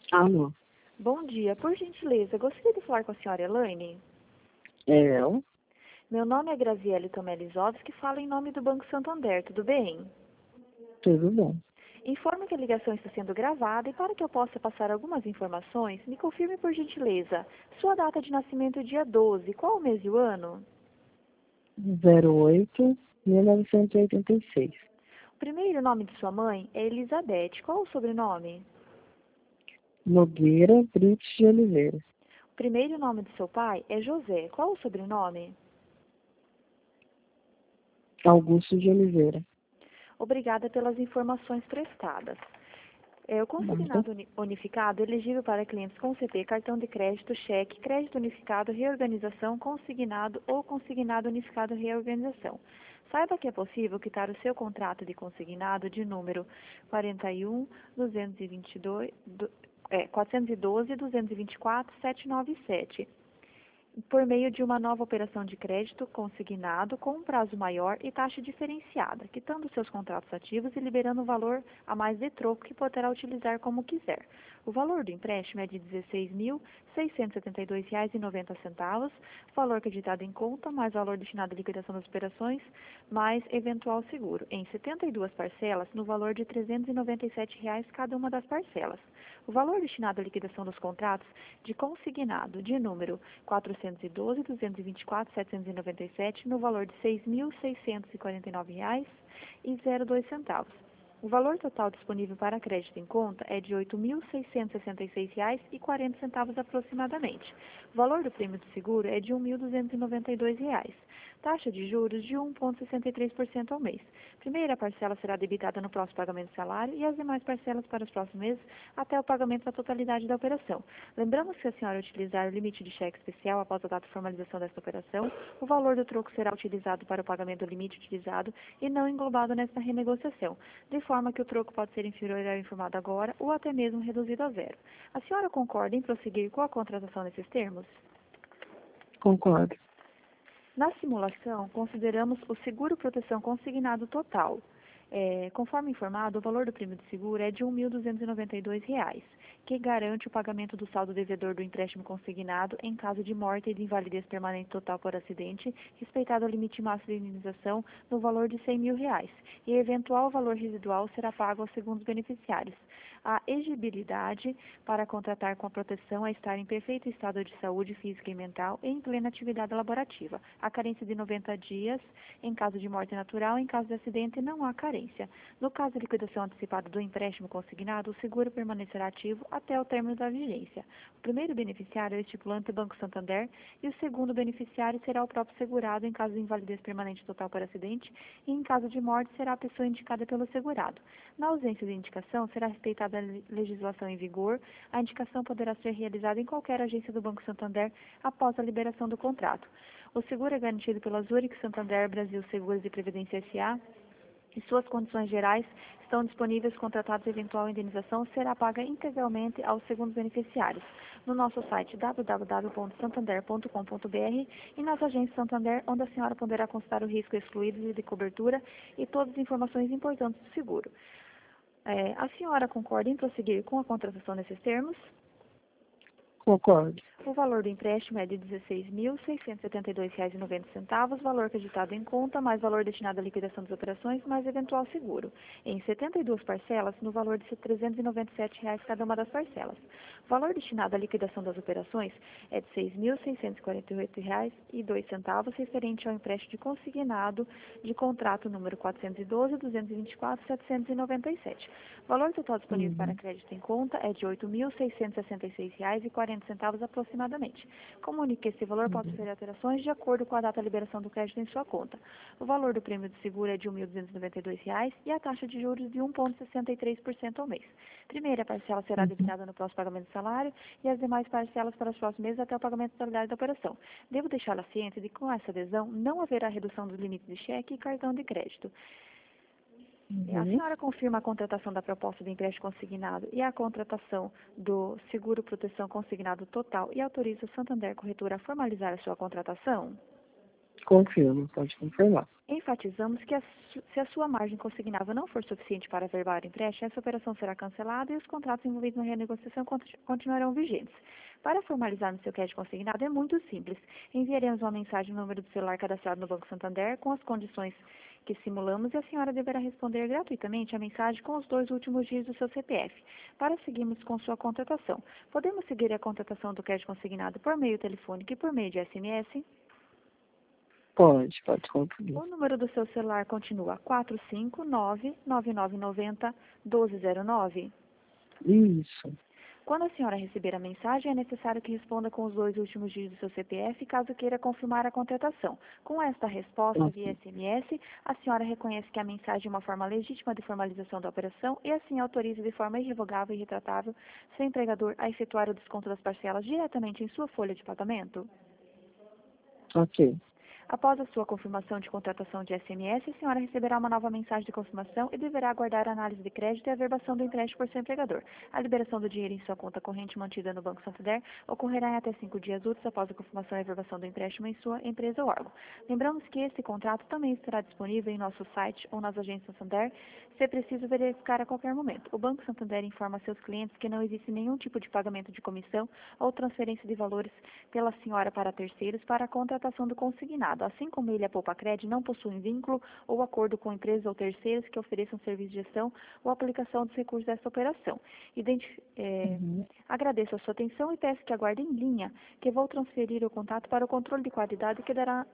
Alô, Bom dia, por gentileza, gostaria de falar com a senhora Elaine? é eu? Meu nome é Graziele Tomelizovski, falo em nome do Banco Santander, tudo bem? Tudo bom. Informo que a ligação está sendo gravada e para que eu possa passar algumas informações, me confirme por gentileza. Sua data de nascimento é dia 12, qual o mês e o ano? 08 1986. O primeiro nome de sua mãe é Elizabeth, qual o sobrenome? Nogueira Brites de Oliveira. O primeiro nome de seu pai é José, qual o sobrenome? Augusto de Oliveira. Obrigada pelas informações prestadas. O Nada. consignado unificado é elegível para clientes com CP, cartão de crédito, cheque, crédito unificado, reorganização, consignado ou consignado unificado, reorganização. Saiba que é possível quitar o seu contrato de consignado de número 412-224-797 por meio de uma nova operação de crédito consignado com um prazo maior e taxa diferenciada, quitando seus contratos ativos e liberando o valor a mais de troco que poderá utilizar como quiser. O valor do empréstimo é de R$ 16.672,90, valor acreditado em conta, mais valor destinado à liquidação das operações, mais eventual seguro, em 72 parcelas, no valor de R$ 397 cada uma das parcelas. O valor destinado à liquidação dos contratos de consignado de número 412.224.797 no valor de R$ 6.649,02. O valor total disponível para crédito em conta é de R$ 8.666,40 aproximadamente. O valor do prêmio de seguro é de R$ 1.292. Taxa de juros de 1,63% ao mês. Primeira parcela será debitada no próximo pagamento do salário e as demais parcelas para os próximos meses até o pagamento da totalidade da operação. Lembramos que se a senhora utilizar o limite de cheque especial após a data de formalização desta operação, o valor do troco será utilizado para o pagamento do limite utilizado e não englobado nesta renegociação, de forma que o troco pode ser inferior ao informado agora ou até mesmo reduzido a zero. A senhora concorda em prosseguir com a contratação nesses termos? Concordo. Na simulação, consideramos o seguro proteção consignado total. Conforme informado, o valor do prêmio de seguro é de R$ 1.292, que garante o pagamento do saldo devedor do empréstimo consignado em caso de morte e de invalidez permanente total por acidente, respeitado o limite máximo de indenização no valor de R$ 100.000, e eventual valor residual será pago aos segundos beneficiários. A exigibilidade para contratar com a proteção é estar em perfeito estado de saúde física e mental e em plena atividade laborativa. A carência de 90 dias em caso de morte natural, em caso de acidente não há carência. No caso de liquidação antecipada do empréstimo consignado, o seguro permanecerá ativo até o término da vigência. O primeiro beneficiário é o estipulante Banco Santander e o segundo beneficiário será o próprio segurado em caso de invalidez permanente total por acidente e em caso de morte será a pessoa indicada pelo segurado. Na ausência de indicação, será respeitada a legislação em vigor. A indicação poderá ser realizada em qualquer agência do Banco Santander após a liberação do contrato. O seguro é garantido pela Zurich Santander Brasil Seguros e Previdência S.A. e suas condições gerais estão disponíveis. Contratados de eventual indenização será paga integralmente aos segundos beneficiários no nosso site www.santander.com.br e nas agências Santander, onde a senhora poderá consultar o risco excluído e de cobertura e todas as informações importantes do seguro. A senhora concorda em prosseguir com a contratação nesses termos? Concordo. O valor do empréstimo é de R$ 16.672,90, valor acreditado em conta, mais valor destinado à liquidação das operações, mais eventual seguro, em 72 parcelas, no valor de R$ 397 cada uma das parcelas. O valor destinado à liquidação das operações é de R$ 6.648,02, referente ao empréstimo de consignado de contrato número 412.224.797. O valor total disponível para crédito em conta é de R$ 8.666,40 aproximadamente. Comunique que esse valor pode sofrer alterações de acordo com a data de liberação do crédito em sua conta. O valor do prêmio de seguro é de R$ 1.292 e a taxa de juros de 1,63% ao mês. Primeira parcela será debitada no próximo pagamento do salário e as demais parcelas para os próximos meses até o pagamento da totalidade da operação. Devo deixá-la ciente de que com essa adesão não haverá redução dos limites de cheque e cartão de crédito. A senhora confirma a contratação da proposta de empréstimo consignado e a contratação do seguro proteção consignado total e autoriza o Santander Corretora a formalizar a sua contratação? Confirmo, pode confirmar. Enfatizamos que se a sua margem consignável não for suficiente para averbar o empréstimo, essa operação será cancelada e os contratos envolvidos na renegociação continuarão vigentes. Para formalizarmos seu crédito consignado é muito simples. Enviaremos uma mensagem no número do celular cadastrado no Banco Santander com as condições que simulamos e a senhora deverá responder gratuitamente a mensagem com os 2 últimos dígitos do seu CPF. Para seguirmos com sua contratação, podemos seguir a contratação do crédito consignado por meio telefônico e por meio de SMS? Pode concluir. O número do seu celular continua 459-9990-1209. Isso. Quando a senhora receber a mensagem, é necessário que responda com os 2 últimos dígitos do seu CPF, caso queira confirmar a contratação. Com esta resposta via SMS, a senhora reconhece que a mensagem é uma forma legítima de formalização da operação e assim autoriza de forma irrevogável e retratável seu empregador a efetuar o desconto das parcelas diretamente em sua folha de pagamento? Ok. Após a sua confirmação de contratação de SMS, a senhora receberá uma nova mensagem de confirmação e deverá aguardar a análise de crédito e a averbação do empréstimo por seu empregador. A liberação do dinheiro em sua conta corrente mantida no Banco Santander ocorrerá em até 5 dias úteis após a confirmação e averbação do empréstimo em sua empresa ou órgão. Lembramos que este contrato também estará disponível em nosso site ou nas agências Santander, se é preciso verificar a qualquer momento. O Banco Santander informa a seus clientes que não existe nenhum tipo de pagamento de comissão ou transferência de valores pela senhora para terceiros para a contratação do consignado. Assim como ele e a Poupacred não possuem vínculo ou acordo com empresas ou terceiros que ofereçam serviço de gestão ou aplicação dos recursos desta operação. Agradeço a sua atenção e peço que aguarde em linha, que vou transferir o contato para o controle de qualidade que dará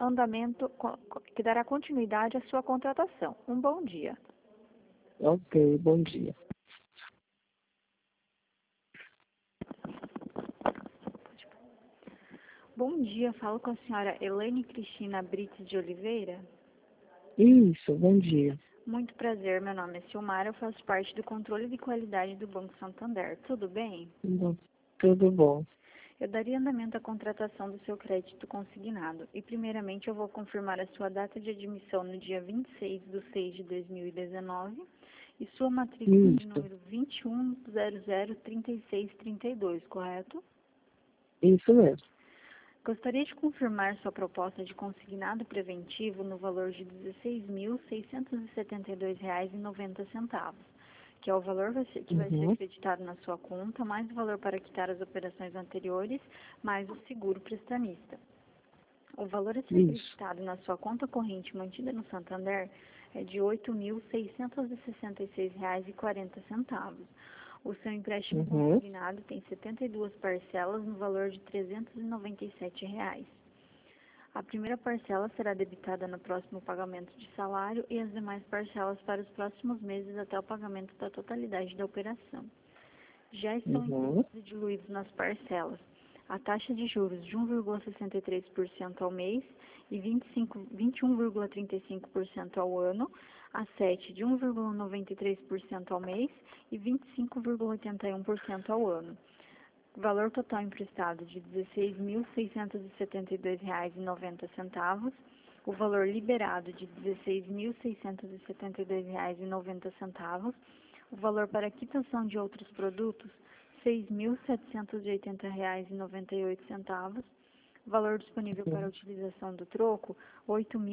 continuidade à sua contratação. Um bom dia. Ok, bom dia. Bom dia, falo com a senhora Elaine Cristina Brites de Oliveira. Isso, bom dia. Muito prazer, meu nome é Silmara, eu faço parte do controle de qualidade do Banco Santander. Tudo bem? Tudo bom. Eu daria andamento à contratação do seu crédito consignado e, primeiramente, eu vou confirmar a sua data de admissão no dia 26/6/2019 e sua matrícula de número 21003632, correto? Isso mesmo. Gostaria de confirmar sua proposta de consignado preventivo no valor de R$ 16.672,90, que é o valor que vai ser acreditado na sua conta, mais o valor para quitar as operações anteriores, mais o seguro prestamista. O valor a ser acreditado na sua conta corrente mantida no Santander é de R$ 8.666,40. O seu empréstimo consignado tem 72 parcelas no valor de R$ 397. A primeira parcela será debitada no próximo pagamento de salário e as demais parcelas para os próximos meses até o pagamento da totalidade da operação. Já estão incluídos e diluídos nas parcelas a taxa de juros de 1,63% ao mês e 21,35% ao ano, a SET de 1,93% ao mês e 25,81% ao ano. Valor total emprestado de R$ 16.672,90, o valor liberado de R$ 16.672,90, o valor para quitação de outros produtos R$ 6.780,98, valor disponível para a utilização do troco R$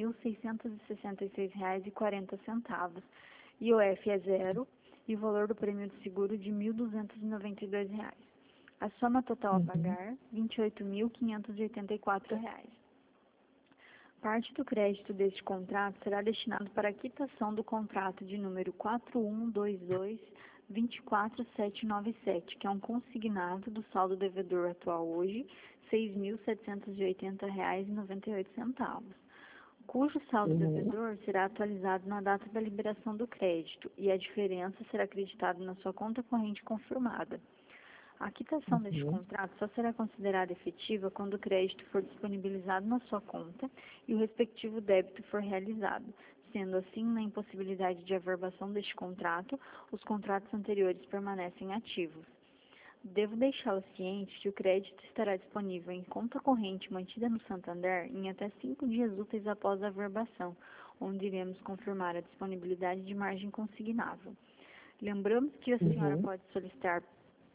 8.666,40, IOF é zero e o valor do prêmio de seguro de R$ 1.292. A soma total a pagar R$ 28.584. Parte do crédito deste contrato será destinado para a quitação do contrato de número 4122-24797, que é um consignado do saldo devedor atual hoje, R$ 6.780,98, cujo saldo devedor será atualizado na data da liberação do crédito e a diferença será acreditada na sua conta corrente confirmada. A quitação deste contrato só será considerada efetiva quando o crédito for disponibilizado na sua conta e o respectivo débito for realizado. Sendo assim, na impossibilidade de averbação deste contrato, os contratos anteriores permanecem ativos. Devo deixá-lo ciente que o crédito estará disponível em conta corrente mantida no Santander em até 5 dias úteis após a averbação, onde iremos confirmar a disponibilidade de margem consignável. Lembramos que a senhora pode solicitar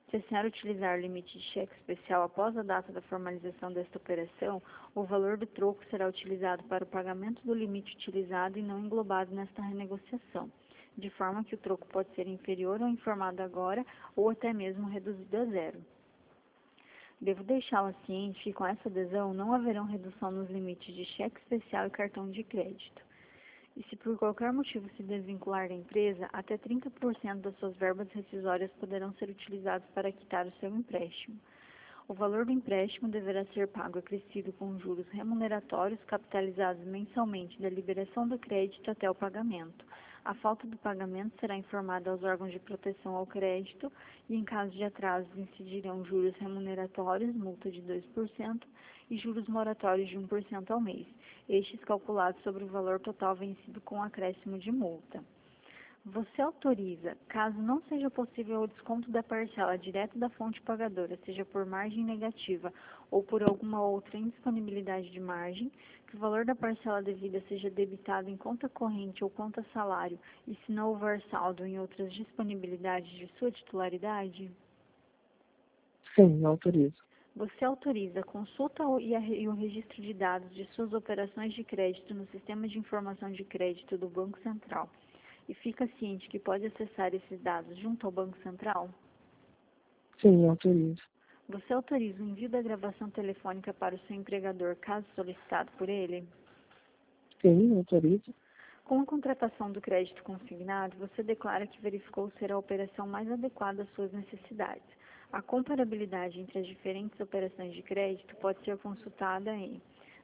Se a senhora utilizar o limite de cheque especial após a data da formalização desta operação, o valor do troco será utilizado para o pagamento do limite utilizado e não englobado nesta renegociação, de forma que o troco pode ser inferior ao informado agora ou até mesmo reduzido a zero. Devo deixá-la ciente que com essa adesão não haverão redução nos limites de cheque especial e cartão de crédito. E se por qualquer motivo se desvincular da empresa, até 30% das suas verbas rescisórias poderão ser utilizadas para quitar o seu empréstimo. O valor do empréstimo deverá ser pago acrescido com juros remuneratórios capitalizados mensalmente da liberação do crédito até o pagamento. A falta do pagamento será informada aos órgãos de proteção ao crédito e, em caso de atraso, incidirão juros remuneratórios, multa de 2%, e juros moratórios de 1% ao mês, estes calculados sobre o valor total vencido com acréscimo de multa. Você autoriza, caso não seja possível o desconto da parcela direto da fonte pagadora, seja por margem negativa ou por alguma outra indisponibilidade de margem, que o valor da parcela devida seja debitado em conta corrente ou conta salário e se não houver saldo em outras disponibilidades de sua titularidade? Sim, autorizo. Você autoriza a consulta e o registro de dados de suas operações de crédito no Sistema de Informação de Crédito do Banco Central e fica ciente que pode acessar esses dados junto ao Banco Central? Sim, autorizo. Você autoriza o envio da gravação telefônica para o seu empregador, caso solicitado por ele? Sim, autorizo. Com a contratação do crédito consignado, você declara que verificou ser a operação mais adequada às suas necessidades. A comparabilidade entre as diferentes operações de crédito pode ser consultada em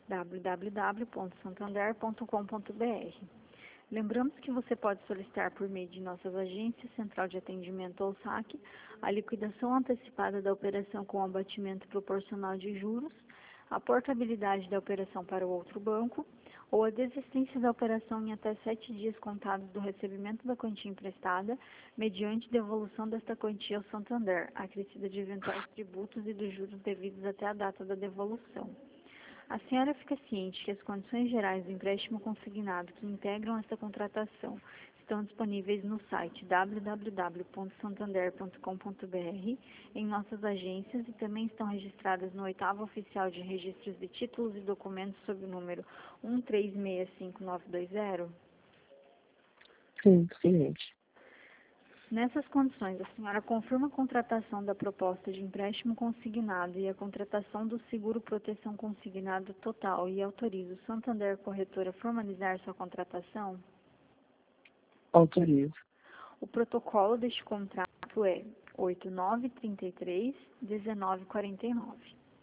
www.santander.com.br. Lembramos que você pode solicitar por meio de nossas agências, Central de Atendimento ou SAC, a liquidação antecipada da operação com abatimento proporcional de juros, a portabilidade da operação para o outro banco, ou a desistência da operação em até 7 dias contados do recebimento da quantia emprestada, mediante devolução desta quantia ao Santander, acrescida de eventuais tributos e dos juros devidos até a data da devolução. A senhora fica ciente que as condições gerais do empréstimo consignado que integram esta contratação estão disponíveis no site www.santander.com.br, em nossas agências e também estão registradas no 8º Oficial de Registros de Títulos e Documentos sob o número 1365920? Sim, ciente. Nessas condições, a senhora confirma a contratação da proposta de empréstimo consignado e a contratação do seguro proteção consignado total e autoriza o Santander Corretora a formalizar sua contratação? Autorizo. O protocolo deste contrato é 8933-1949.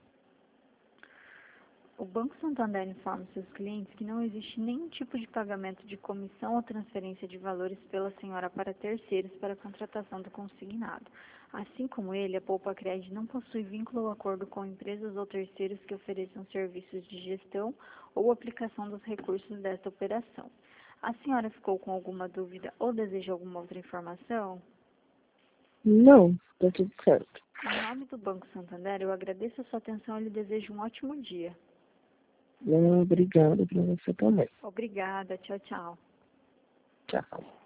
O Banco Santander informa seus clientes que não existe nenhum tipo de pagamento de comissão ou transferência de valores pela senhora para terceiros para a contratação do consignado. Assim como ele, a Poupa Cred não possui vínculo ou acordo com empresas ou terceiros que ofereçam serviços de gestão ou aplicação dos recursos desta operação. A senhora ficou com alguma dúvida ou deseja alguma outra informação? Não, está tudo certo. Em nome do Banco Santander, eu agradeço a sua atenção e lhe desejo um ótimo dia. Obrigado para você também. Obrigada. Tchau, tchau. Tchau.